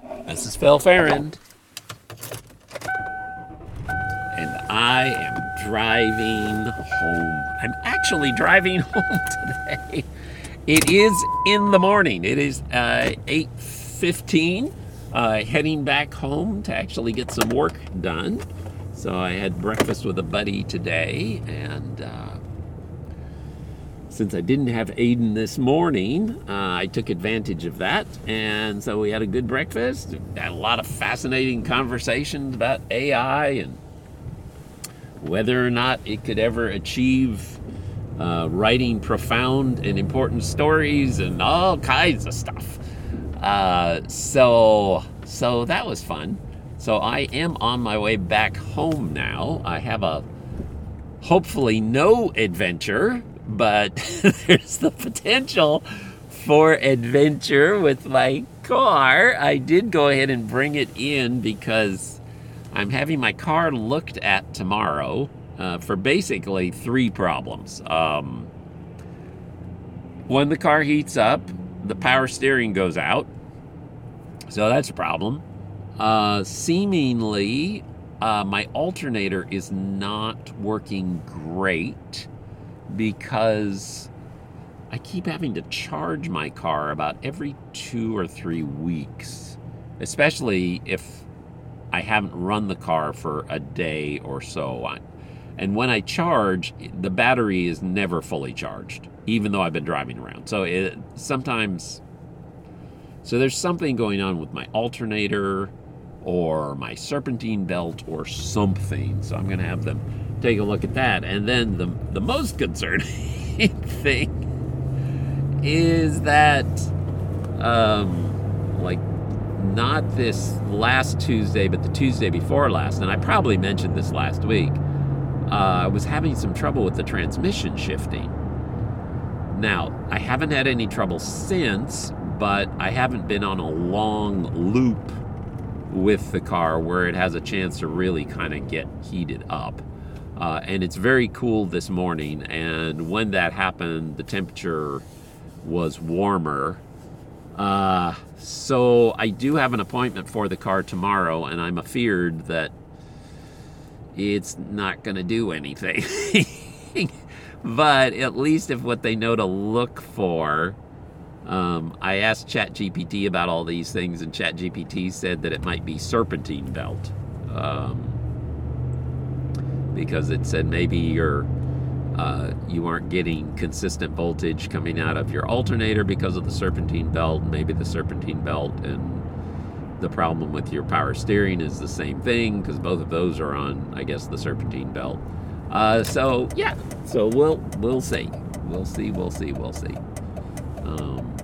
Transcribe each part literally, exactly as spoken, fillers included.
This is Phil Farrand, and I am driving home. I'm actually driving home today. It is in the morning. It is uh, eight fifteen, uh, heading back home to actually get some work done. So I had breakfast with a buddy today, and uh, since I didn't have Aiden this morning, uh, I took advantage of that. And so we had a good breakfast, had a lot of fascinating conversations about A I and whether or not it could ever achieve uh, writing profound and important stories and all kinds of stuff. Uh, so, so that was fun. So I am on my way back home now. I have a hopefully no adventure, but there's the potential for adventure with my car. I did go ahead and bring it in because I'm having my car looked at tomorrow uh, for basically three problems. Um, when the car heats up, the power steering goes out, so that's a problem. Uh, seemingly, uh, my alternator is not working great, because I keep having to charge my car about every two or three weeks, especially if I haven't run the car for a day or so. And when I charge, the battery is never fully charged, even though I've been driving around. So it sometimes, so there's something going on with my alternator or my serpentine belt or something. So I'm going to have them take a look at that. And then the the most concerning thing is that um like not this last Tuesday, but the Tuesday before last, and I probably mentioned this last week, uh, I was having some trouble with the transmission shifting. Now, I haven't had any trouble since, but I haven't been on a long loop with the car where it has a chance to really kind of get heated up. Uh, and it's very cool this morning, and when that happened, the temperature was warmer. Uh, so I do have an appointment for the car tomorrow, and I'm afeared that it's not going to do anything. But at least if what they know to look for, um, I asked ChatGPT about all these things, and ChatGPT said that it might be serpentine belt. Um, because it said maybe you're, uh, you aren't getting consistent voltage coming out of your alternator because of the serpentine belt. Maybe the serpentine belt and the problem with your power steering is the same thing, because both of those are on, I guess, the serpentine belt. Uh, so, yeah, so we'll we'll see. We'll see, we'll see, we'll see. Um,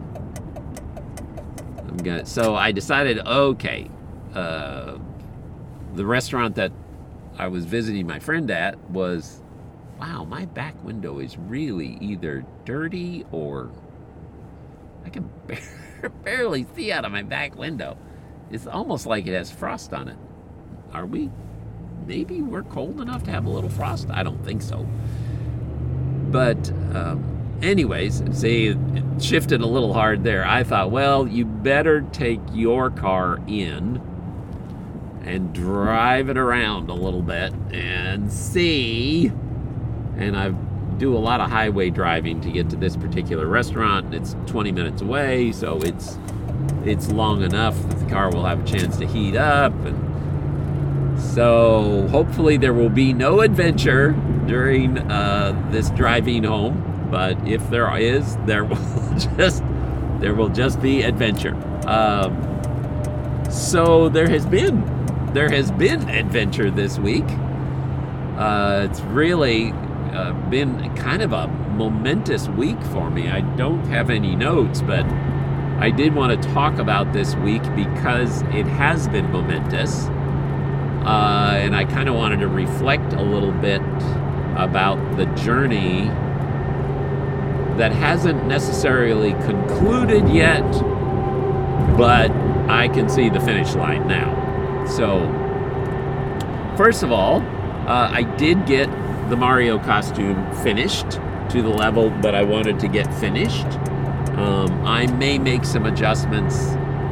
I'm gonna, so I decided, okay, uh, the restaurant that I was visiting my friend at was, wow, my back window is really either dirty or I can barely see out of my back window. It's almost like it has frost on it. Are we, maybe we're cold enough to have a little frost? I don't think so. But um, anyways, see, it shifted a little hard there. I thought, well, you better take your car in and drive it around a little bit and see. And I do a lot of highway driving to get to this particular restaurant. It's twenty minutes away, so it's it's long enough that the car will have a chance to heat up. And so hopefully there will be no adventure during uh, this driving home. But if there is, there will just there will just be adventure. Um, so there has been. There has been adventure this week. Uh, it's really uh, been kind of a momentous week for me. I don't have any notes, but I did want to talk about this week because it has been momentous. Uh, and I kind of wanted to reflect a little bit about the journey that hasn't necessarily concluded yet, but I can see the finish line now. So, first of all, uh, I did get the Mario costume finished to the level that I wanted to get finished. Um, I may make some adjustments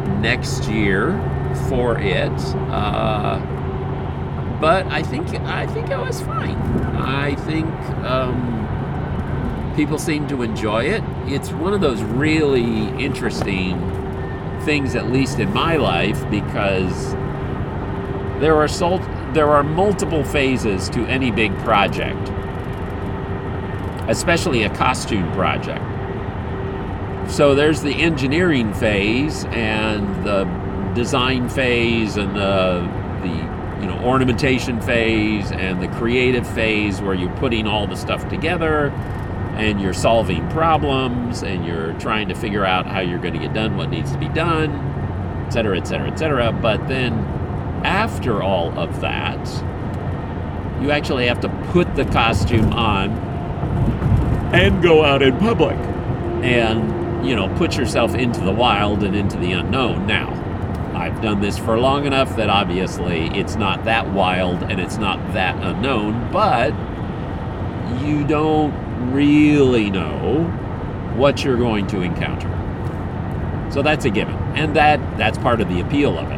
next year for it. Uh, but I think I think I was fine. I think um, people seem to enjoy it. It's one of those really interesting things, at least in my life, because there are sol- there are multiple phases to any big project, especially a costume project. So there's the engineering phase and the design phase and the the you know ornamentation phase and the creative phase where you're putting all the stuff together and you're solving problems and you're trying to figure out how you're going to get done what needs to be done, et cetera, et cetera, et cetera. But then after all of that, you actually have to put the costume on and go out in public and, you know, put yourself into the wild and into the unknown. Now, I've done this for long enough that obviously it's not that wild and it's not that unknown, but you don't really know what you're going to encounter. So that's a given. And that that's part of the appeal of it.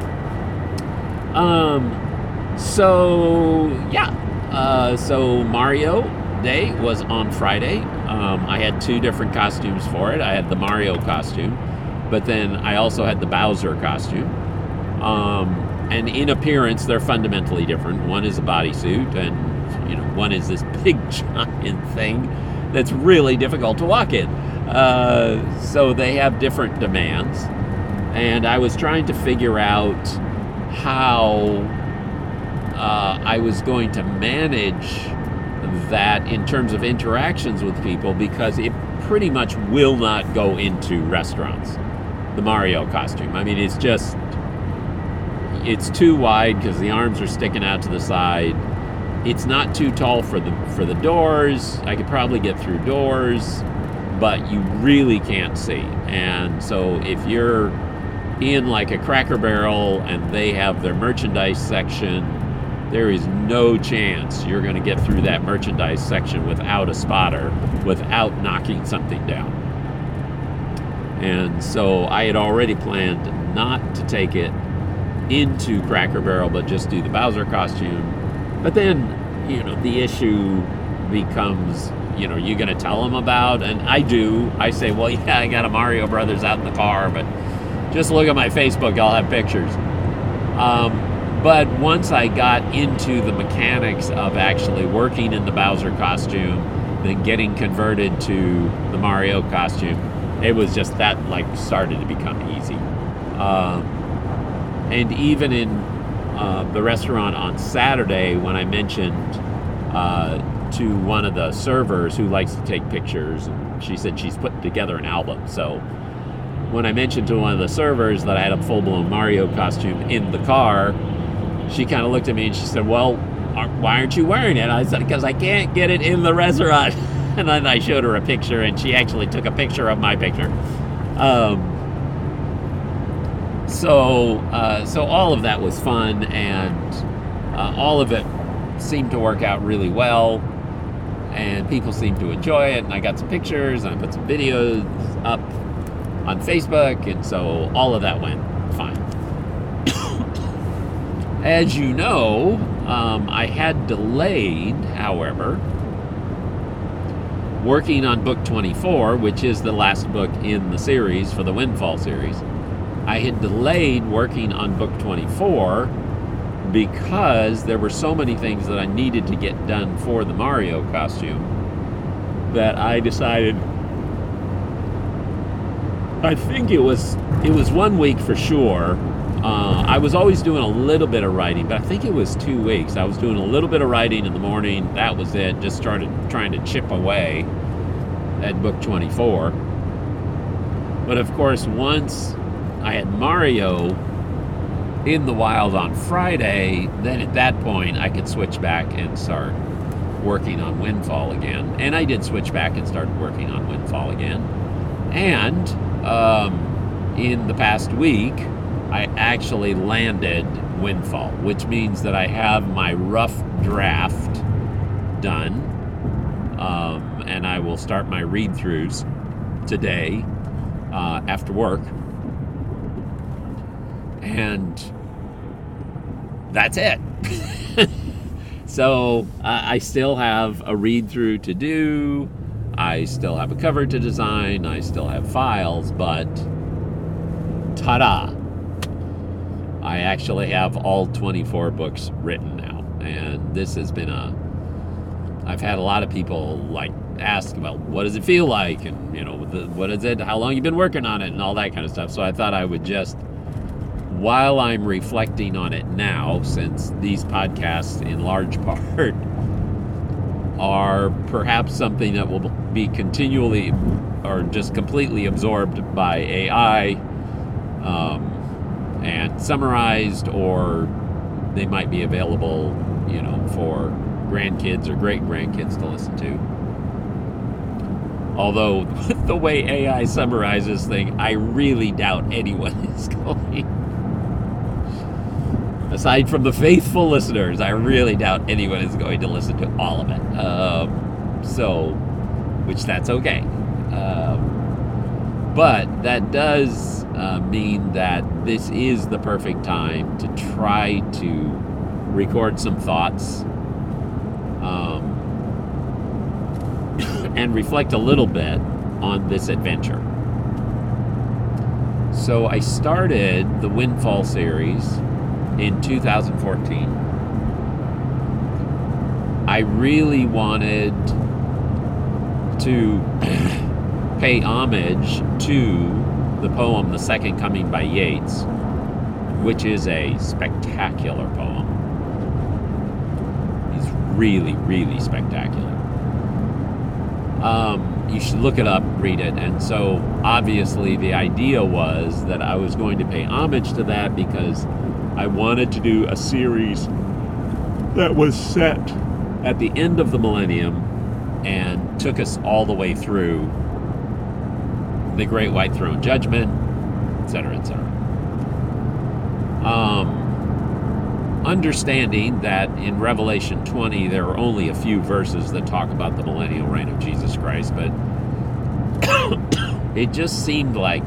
Um, so, yeah. Uh, so Mario Day was on Friday. Um, I had two different costumes for it. I had the Mario costume, but then I also had the Bowser costume. Um, and in appearance, they're fundamentally different. One is a bodysuit, and you know, one is this big giant thing that's really difficult to walk in. Uh, so they have different demands. And I was trying to figure out how uh, I was going to manage that in terms of interactions with people, because it pretty much will not go into restaurants, the Mario costume. I mean, it's just, it's too wide because the arms are sticking out to the side. It's not too tall for the for the doors. I could probably get through doors, but you really can't see. And so if you're in like a Cracker Barrel and they have their merchandise section, there is no chance you're going to get through that merchandise section without a spotter, without knocking something down. And so I had already planned not to take it into Cracker Barrel, but just do the Bowser costume. But then, you know, the issue becomes, you know, you're going to tell them about, and I do. I say, well, yeah, I got a Mario Brothers out in the car, but just look at my Facebook, I'll have pictures. Um, but once I got into the mechanics of actually working in the Bowser costume, then getting converted to the Mario costume, it was just that, like, started to become easy. Um, and even in uh, the restaurant on Saturday, when I mentioned uh, to one of the servers who likes to take pictures, and she said she's put together an album. So when I mentioned to one of the servers that I had a full-blown Mario costume in the car, she kind of looked at me and she said, well, why aren't you wearing it? I said, because I can't get it in the restaurant. And then I showed her a picture, and she actually took a picture of my picture. Um, so, uh, so all of that was fun, and uh, all of it seemed to work out really well, and people seemed to enjoy it. And I got some pictures, and I put some videos up on Facebook, and so all of that went fine. As you know, um, I had delayed, however, working on book twenty-four, which is the last book in the series for the Windfall series. I had delayed working on book twenty-four because there were so many things that I needed to get done for the Mario costume that I decided, I think it was it was one week for sure. Uh, I was always doing a little bit of writing, but I think it was two weeks. I was doing a little bit of writing in the morning. That was it. Just started trying to chip away at book twenty-four. But of course, once I had Mario in the wild on Friday, then at that point I could switch back and start working on Windfall again. And I did switch back and start working on Windfall again. And um, in the past week, I actually landed Windfall, which means that I have my rough draft done, um, and I will start my read-throughs today uh, after work. And that's it. So uh, I still have a read through to do. I still have a cover to design. I still have files, but ta-da! I actually have all twenty-four books written now. And this has been a... I've had a lot of people like ask about what does it feel like, and you know, what is it, how long you've been working on it, and all that kind of stuff. So I thought I would just, while I'm reflecting on it now, since these podcasts in large part are perhaps something that will be continually or just completely absorbed by A I um, and summarized, or they might be available, you know, for grandkids or great-grandkids to listen to. Although, with the way A I summarizes things, I really doubt anyone is going. Aside from the faithful listeners, I really doubt anyone is going to listen to all of it. Um, so, which that's okay. Um, but that does uh, mean that this is the perfect time to try to record some thoughts um, and reflect a little bit on this adventure. So I started the Windfall series in two thousand fourteen. I really wanted to pay homage to the poem The Second Coming by Yeats, which is a spectacular poem. It's really, really spectacular. Um, you should look it up, read it. And so obviously the idea was that I was going to pay homage to that because I wanted to do a series that was set at the end of the millennium and took us all the way through the Great White Throne Judgment, et cetera, et cetera. Um, understanding that in Revelation twenty there are only a few verses that talk about the millennial reign of Jesus Christ, but it just seemed like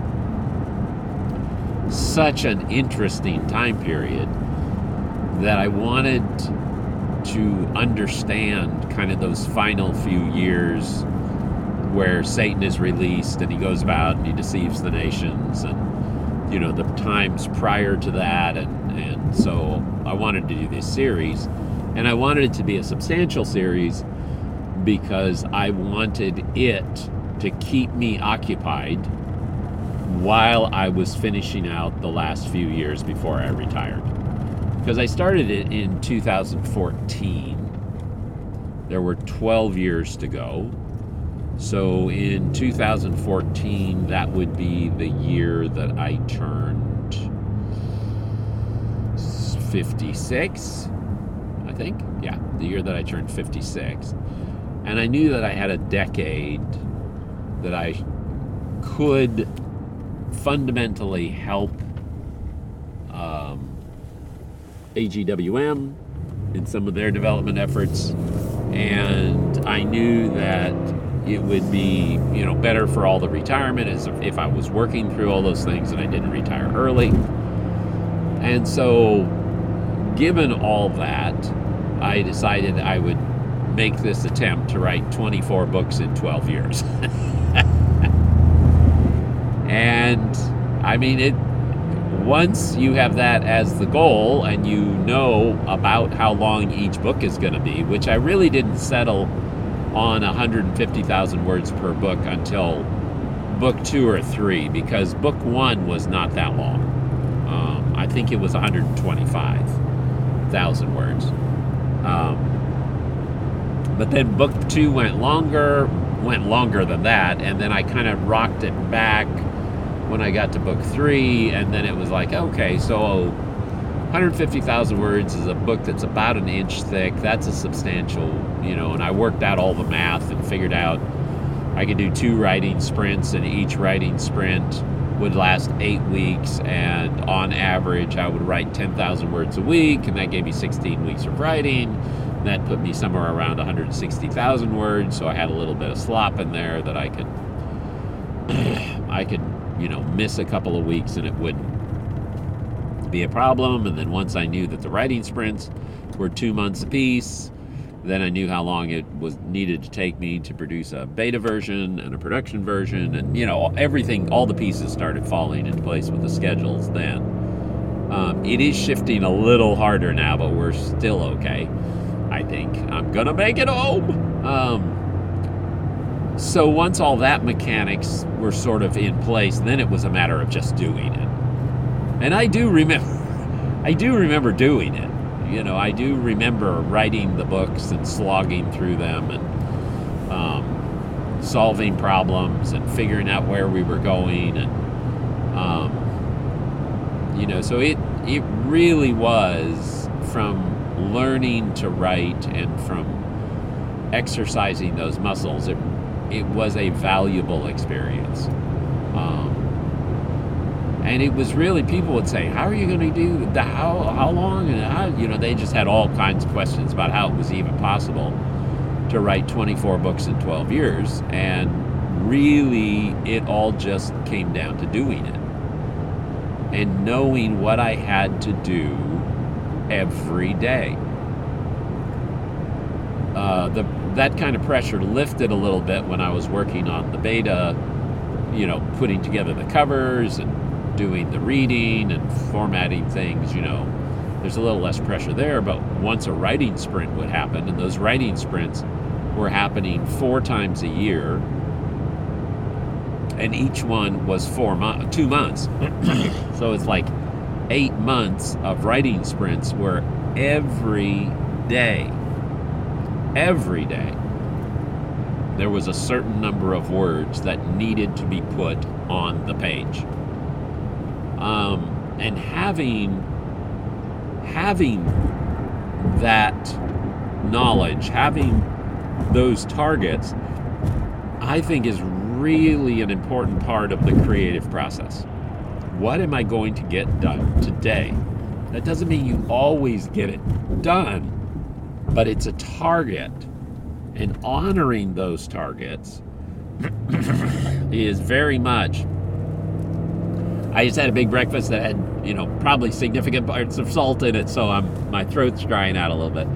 such an interesting time period that I wanted to understand kind of those final few years where Satan is released and he goes about and he deceives the nations, and you know, the times prior to that, and, and so I wanted to do this series, and I wanted it to be a substantial series because I wanted it to keep me occupied while I was finishing out the last few years before I retired. Because I started it in two thousand fourteen. There were twelve years to go. So in two thousand fourteen, that would be the year that I turned fifty-six, I think. Yeah, the year that I turned fifty-six. And I knew that I had a decade that I could fundamentally help um, A G W M in some of their development efforts, and I knew that it would be, you know, better for all the retirement as if I was working through all those things and I didn't retire early. And so, given all that, I decided I would make this attempt to write twenty-four books in twelve years. And I mean, it. Once you have that as the goal and you know about how long each book is going to be, which I really didn't settle on one hundred fifty thousand words per book until book two or three, because book one was not that long. Um, I think it was one hundred twenty-five thousand words. Um, but then book two went longer, went longer than that, and then I kind of rocked it back when I got to book three, and then it was like, okay, so one hundred fifty thousand words is a book that's about an inch thick. That's a substantial, you know, and I worked out all the math and figured out I could do two writing sprints, and each writing sprint would last eight weeks, and on average I would write ten thousand words a week, and that gave me sixteen weeks of writing. That put me somewhere around one hundred sixty thousand words, so I had a little bit of slop in there that I could I could, you know, miss a couple of weeks and it wouldn't be a problem. And then once I knew that the writing sprints were two months apiece, then I knew how long it was needed to take me to produce a beta version and a production version. And, you know, everything, all the pieces started falling into place with the schedules then. Um, it is shifting a little harder now, but we're still okay. I think I'm going to make it home. Um, so once all that mechanics were sort of in place, then it was a matter of just doing it. And I do remember, I do remember doing it. You know, I do remember writing the books and slogging through them and um, solving problems and figuring out where we were going. And, um, you know, so it, it really was from learning to write and from exercising those muscles. It, it was a valuable experience. Um, And it was really, people would say, how are you going to do the, how, how long? And how, you know, they just had all kinds of questions about how it was even possible to write twenty-four books in twelve years. And really, it all just came down to doing it. And knowing what I had to do every day. Uh, the, that kind of pressure lifted a little bit when I was working on the beta, you know, putting together the covers and doing the reading and formatting things. You know, there's a little less pressure there. But once a writing sprint would happen, and those writing sprints were happening four times a year, and each one was four mo- two months. So it's like eight months of writing sprints where every day, every day, there was a certain number of words that needed to be put on the page. Um, and having having that knowledge, having those targets, I think is really an important part of the creative process. What am I going to get done today? That doesn't mean you always get it done, but it's a target. And honoring those targets is very much... I just had a big breakfast that had, you know, probably significant parts of salt in it, so I'm my throat's drying out a little bit.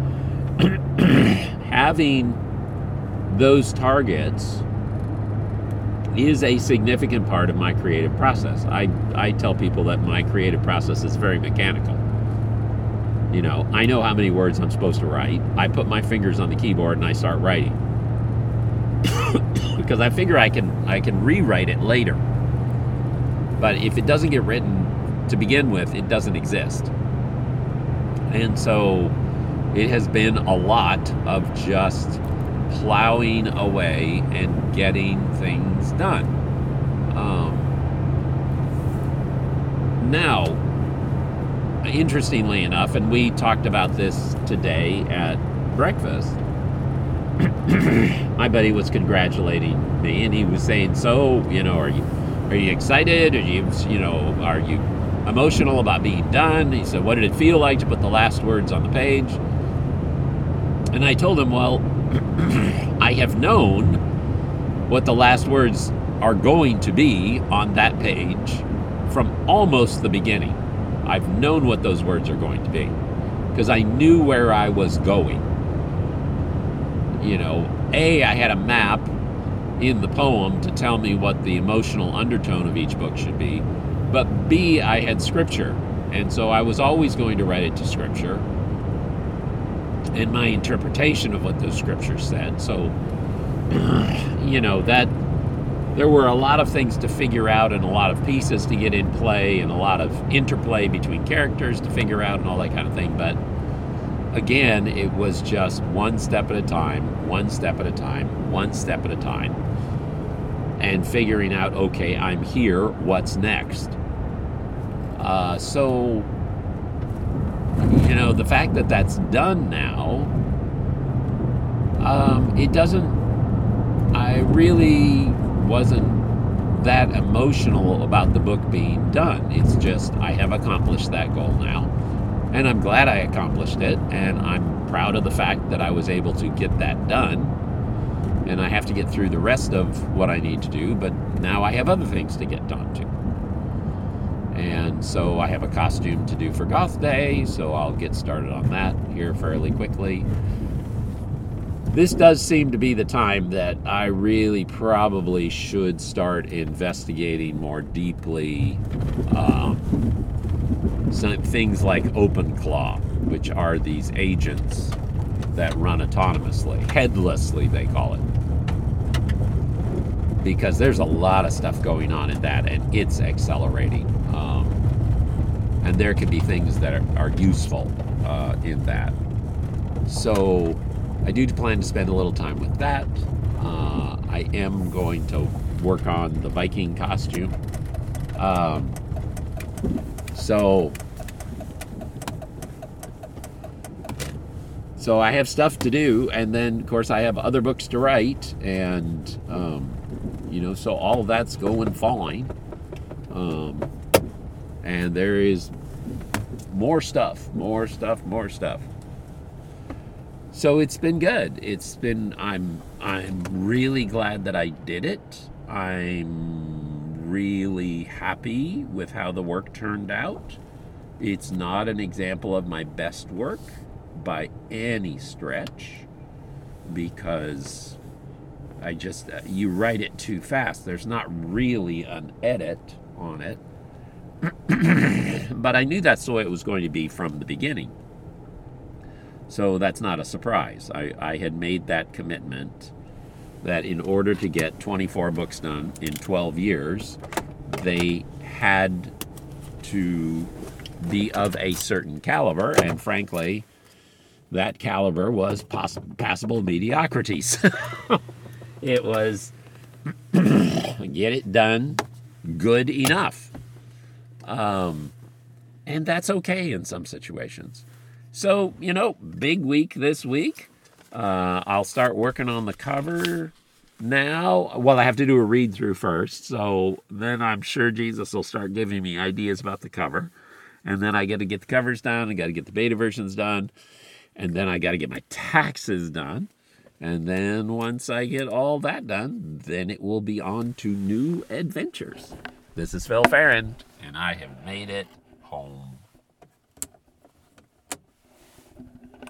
Having those targets is a significant part of my creative process. I, I tell people that my creative process is very mechanical. You know, I know how many words I'm supposed to write. I put my fingers on the keyboard and I start writing. Because I figure I can I can rewrite it later. But if it doesn't get written to begin with, it doesn't exist. And so it has been a lot of just plowing away and getting things done. Um, now, interestingly enough, and we talked about this today at breakfast, my buddy was congratulating me, and he was saying, so, you know, are you... Are you excited? Are you, you know, are you emotional about being done? He said, what did it feel like to put the last words on the page? And I told him, well, I have known what the last words are going to be on that page from almost the beginning. I've known what those words are going to be because I knew where I was going. You know, A, I had a map in the poem to tell me what the emotional undertone of each book should be, but B, I had scripture, and so I was always going to write it to scripture and my interpretation of what those scriptures said. So, you know, that there were a lot of things to figure out and a lot of pieces to get in play and a lot of interplay between characters to figure out and all that kind of thing, but again, it was just one step at a time, one step at a time, one step at a time, and figuring out, okay, I'm here, what's next? Uh, so, you know, the fact that that's done now, um, it doesn't, I really wasn't that emotional about the book being done. It's just, I have accomplished that goal now. And I'm glad I accomplished it, and I'm proud of the fact that I was able to get that done. And I have to get through the rest of what I need to do, but now I have other things to get done too. And so I have a costume to do for Goth Day, so I'll get started on that here fairly quickly. This does seem to be the time that I really probably should start investigating more deeply um, some things like OpenClaw, which are these agents that run autonomously, headlessly they call it. Because there's a lot of stuff going on in that, and it's accelerating. Um, and there can be things that are, are useful uh, in that. So I do plan to spend a little time with that. Uh, I am going to work on the Viking costume. Um, so, so I have stuff to do, and then of course I have other books to write, and um, you know, so all of that's going fine. Um, and there is more stuff, more stuff, more stuff. So it's been good. It's been, I'm, I'm really glad that I did it. I'm really happy with how the work turned out. It's not an example of my best work by any stretch, because I just, you write it too fast. There's not really an edit on it. But I knew that's the way it was going to be from the beginning. So that's not a surprise. I, I had made that commitment that in order to get twenty-four books done in twelve years, they had to be of a certain caliber, and frankly, that caliber was poss- passable mediocrity. It was get it done good enough. Um, and that's okay in some situations. So, you know, big week this week. Uh, I'll start working on the cover now. Well, I have to do a read through first. So then I'm sure Jesus will start giving me ideas about the cover. And then I got to get the covers done. I got to get the beta versions done. And then I got to get my taxes done. And then once I get all that done, then it will be on to new adventures. This is Phil Farron, and I have made it